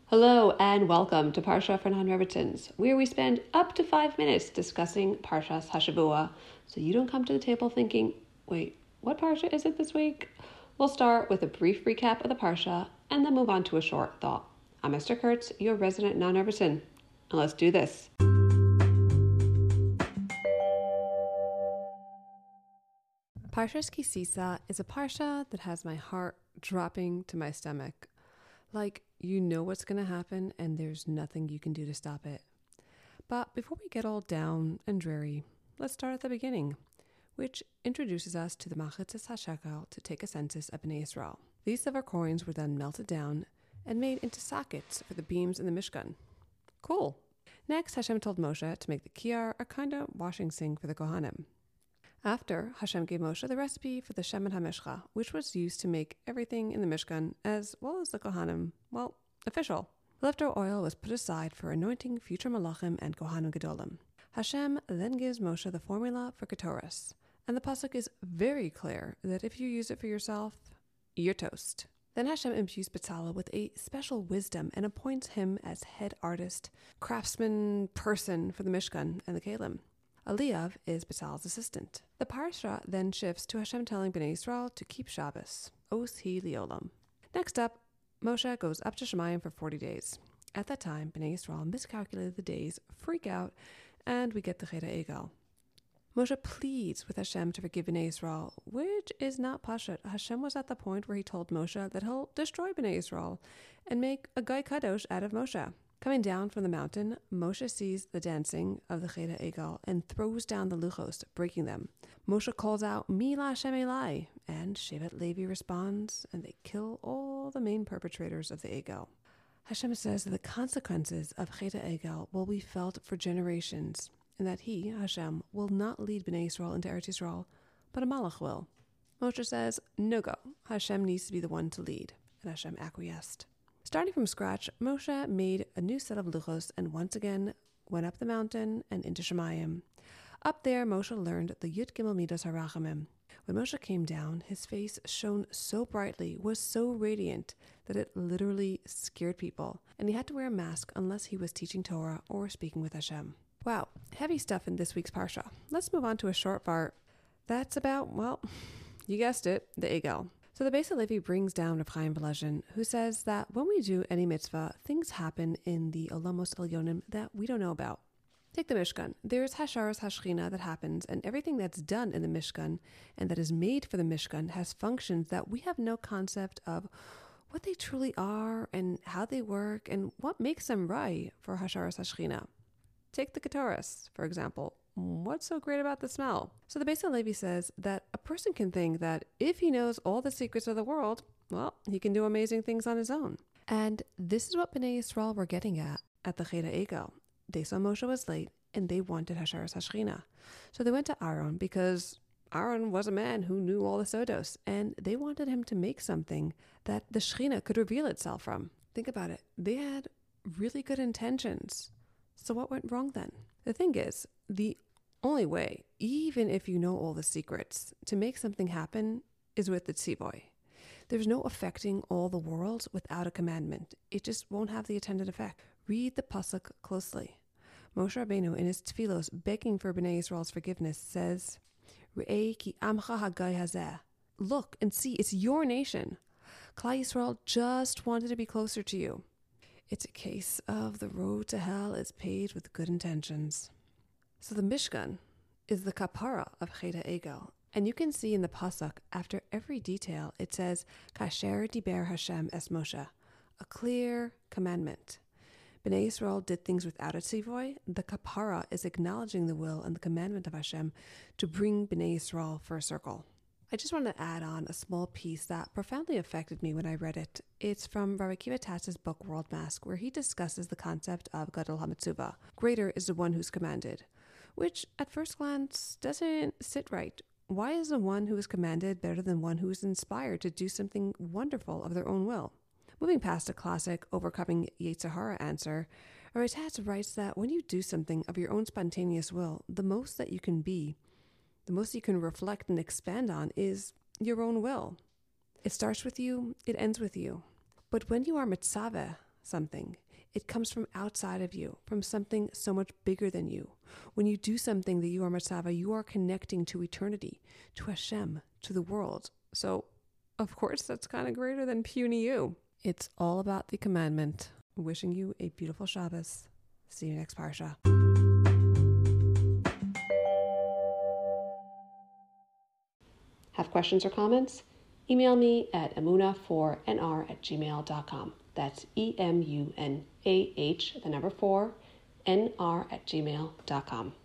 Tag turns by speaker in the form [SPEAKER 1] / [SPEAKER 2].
[SPEAKER 1] Hello and welcome to Parsha for Non-Revitans, where we spend up to 5 minutes discussing Parshas Hashavua, so you don't come to the table thinking, wait, what Parsha is it this week? We'll start with a brief recap of the Parsha and then move on to a short thought. I'm Esther Kurtz, your resident Non-Revitan, and let's do this. Parshas Ki Sisa is a Parsha that has my heart dropping to my stomach. Like, you know what's going to happen and there's nothing you can do to stop it. But before we get all down and dreary, let's start at the beginning, which introduces us to the Machitzas HaShekel to take a census of Bnei Yisrael. These silver coins were then melted down and made into sockets for the beams in the Mishkan. Cool. Next, Hashem told Moshe to make the kiyar, a kind of washing sink for the Kohanim. After, Hashem gave Moshe the recipe for the Shemen HaMishcha, which was used to make everything in the Mishkan, as well as the Kohanim, official. Leftover oil was put aside for anointing future Malachim and Kohanim Gedolim. Hashem then gives Moshe the formula for Ketoras, and the pasuk is very clear that if you use it for yourself, you're toast. Then Hashem imbues Bezalel with a special wisdom and appoints him as head artist, craftsman person for the Mishkan and the Kelim. Eliav is Bezalel's assistant. The parsha then shifts to Hashem telling Bnei Yisrael to keep Shabbos, Os Hi Liolam. Next up, Moshe goes up to Shemayim for 40 days. At that time, Bnei Yisrael miscalculated the days, freak out, and we get the Chet HaEgel. Moshe pleads with Hashem to forgive Bnei Yisrael, which is not Pashat. Hashem was at the point where he told Moshe that he'll destroy Bnei Yisrael and make a Guy Kadosh out of Moshe. Coming down from the mountain, Moshe sees the dancing of the Chet HaEgel and throws down the luchos, breaking them. Moshe calls out, Mi LaHashem Elai, and Shevet Levi responds, and they kill all the main perpetrators of the Egel. Hashem says that the consequences of Chet HaEgel will be felt for generations, and that he, Hashem, will not lead Bnei Yisrael into Eretz Yisrael, but a Malach will. Moshe says, no go, Hashem needs to be the one to lead, and Hashem acquiesced. Starting from scratch, Moshe made a new set of luchos and once again went up the mountain and into Shemayim. Up there, Moshe learned the Yud Gimel Midos HaRachamim. When Moshe came down, his face shone so brightly, was so radiant, that it literally scared people, and he had to wear a mask unless he was teaching Torah or speaking with Hashem. Wow, heavy stuff in this week's Parsha. Let's move on to a short part that's about, you guessed it, the Egel. So the Beis HaLevi brings down Reb Chaim Volozhin, who says that when we do any mitzvah, things happen in the Olamos Elyonim that we don't know about. Take the Mishkan. There's Hasharas Hashchina that happens, and everything that's done in the Mishkan and that is made for the Mishkan has functions that we have no concept of what they truly are and how they work and what makes them right for Hasharas Hashchina. Take the Ketoras, for example. What's so great about the smell? So the Beis HaLevi says that a person can think that if he knows all the secrets of the world, he can do amazing things on his own. And this is what Bnei Yisrael were getting at the Chet HaEgel. They saw Moshe was late and they wanted Hasharas Hashchina. So they went to Aaron because Aaron was a man who knew all the Sodos, and they wanted him to make something that the Shechina could reveal itself from. Think about it. They had really good intentions. So what went wrong then? The thing is, the only way, even if you know all the secrets, to make something happen is with the tzivoy. There's no affecting all the world without a commandment. It just won't have the intended effect. Read the pasuk closely. Moshe Rabbeinu, in his tefillos, begging for Bnei Yisrael's forgiveness, says, Re'ei ki amcha hagai hazeh. Look and see, it's your nation. Klal Yisrael just wanted to be closer to you. It's a case of the road to hell is paved with good intentions. So the Mishkan is the kapara of Chet HaEgel. And you can see in the pasuk, after every detail, it says, Kasher diber Hashem es Moshe, a clear commandment. Bnei Yisrael did things without a tzivoy. The kapara is acknowledging the will and the commandment of Hashem to bring Bnei Yisrael for a circle. I just want to add on a small piece that profoundly affected me when I read it. It's from Rabbi Akiva Tatz's book World Mask, where he discusses the concept of Gadol HaMitzvah. Greater is the one who's commanded, which at first glance doesn't sit right. Why is the one who is commanded better than one who is inspired to do something wonderful of their own will? Moving past a classic overcoming Yetzer Hara answer, Rabbi Tatz writes that when you do something of your own spontaneous will, the most that you can be, the most you can reflect and expand on is your own will. It starts with you, it ends with you. But when you are mitzaveh, something. It comes from outside of you, from something so much bigger than you. When you do something that you are Matzava, you are connecting to eternity, to Hashem, to the world. So, of course, that's kind of greater than puny you. It's all about the commandment. Wishing you a beautiful Shabbos. See you next Parsha. Have questions or comments? Email me at emunah4nr@gmail.com. That's EMUNAH, the number 4, NR@gmail.com.